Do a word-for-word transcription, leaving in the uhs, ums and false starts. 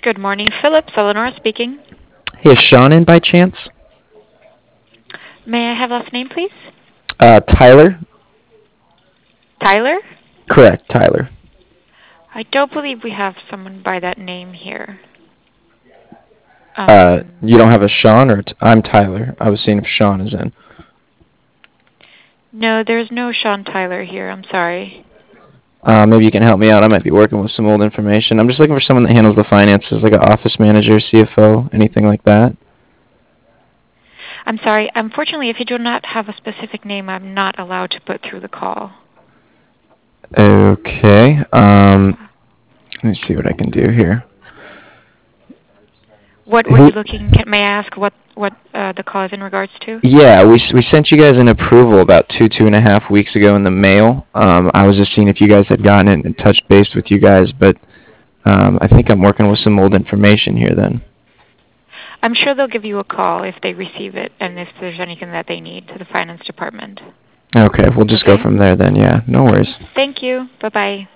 Good morning, Phillips. Eleanor speaking. Hey, is Sean in by chance? May I have last name, please? Uh, Tyler? Tyler? Correct, Tyler. I don't believe we have someone by that name here. Uh, Um, you don't have a Sean, or t- I'm Tyler. I was seeing if Sean is in. no, there's no Sean Tyler here. I'm sorry. Uh, maybe you can help me out. I might be working with some old information. I'm just looking for someone that handles the finances, like an office manager, C F O, anything like that. I'm sorry. Unfortunately, if you do not have a specific name, I'm not allowed to put through the call. Okay. Um, let me see what I can do here. What were Who? you looking? Can, may I ask what what uh, the call is in regards to? Yeah, we s- we sent you guys an approval about two two and a half weeks ago in the mail. Um, I was just seeing if you guys had gotten it and touched base with you guys, but um, I think I'm working with some old information here then. I'm sure they'll give you a call if they receive it and if there's anything that they need to the finance department. Okay, we'll just go Okay? from there then. Yeah, no worries. Thank you. Bye-bye.